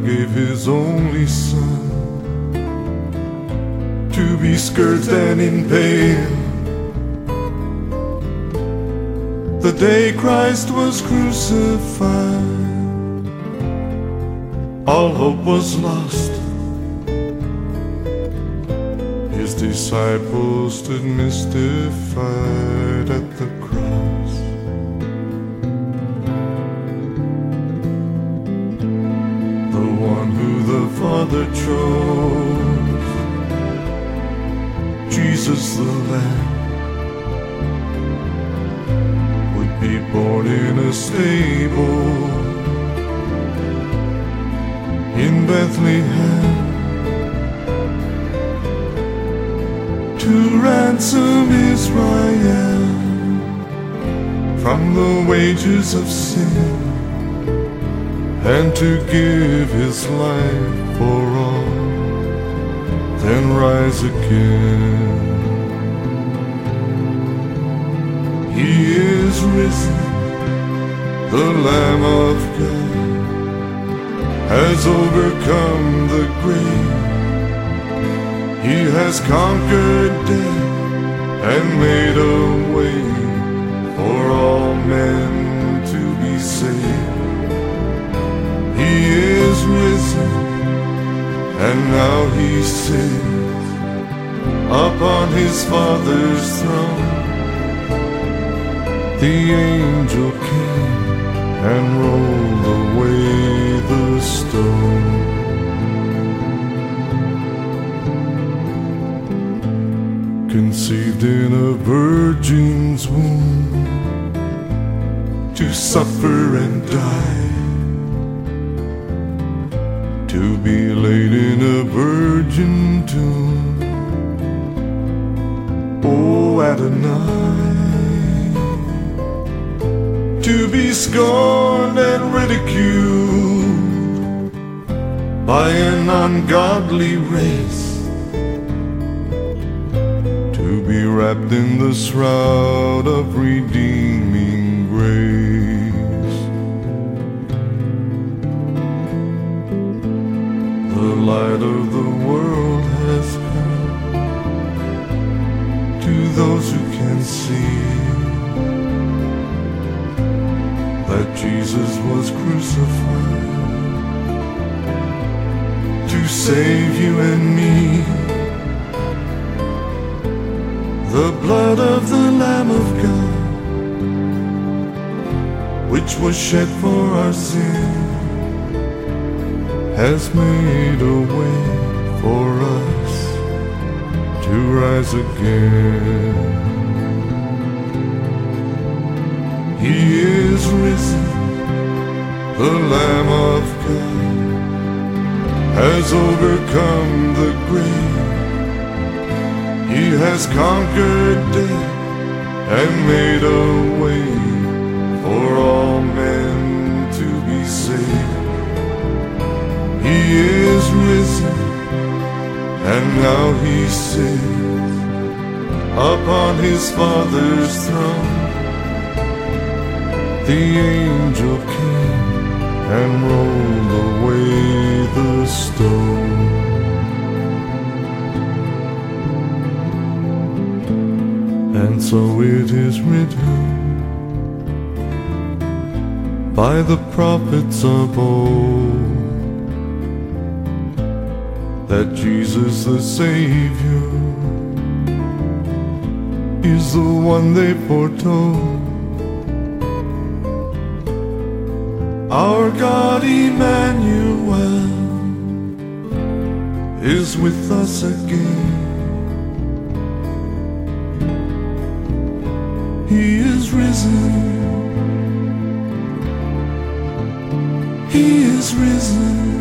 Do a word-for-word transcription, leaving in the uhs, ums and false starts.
gave his only Son to be scourged and impaled. The day Christ was crucified, all hope was lost. His disciples stood mystified at the cross. The one who the Father chose, Jesus the Lamb, would be born in a stable in Bethlehem to ransom Israel from the wages of sin, and to give his life for all, then rise again. He is risen, the Lamb of God has overcome the grave. He has conquered death and made a way for all men to be saved. He is risen, and now he sits upon his Father's throne. The angel came and rolled away the stone. Conceived in a virgin's womb, to suffer and die, to be laid in a virgin tomb. Oh, Adonai, to be scorned and ridiculed by an ungodly race, to be wrapped in the shroud of redeeming grace. The light of the world has come to those who can see that Jesus was crucified to save you and me. The blood of the Lamb of God, which was shed for our sin, has made a way for us to rise again. He is risen, the Lamb of God has overcome the grave. He has conquered death and made a way for all men to be saved. He is risen, and now he sits upon his Father's throne. The angel came and rolled away the stone. And so it is written by the prophets of old, that Jesus the Savior is the one they foretold. Our God Emmanuel is with us again. He is risen. He is risen.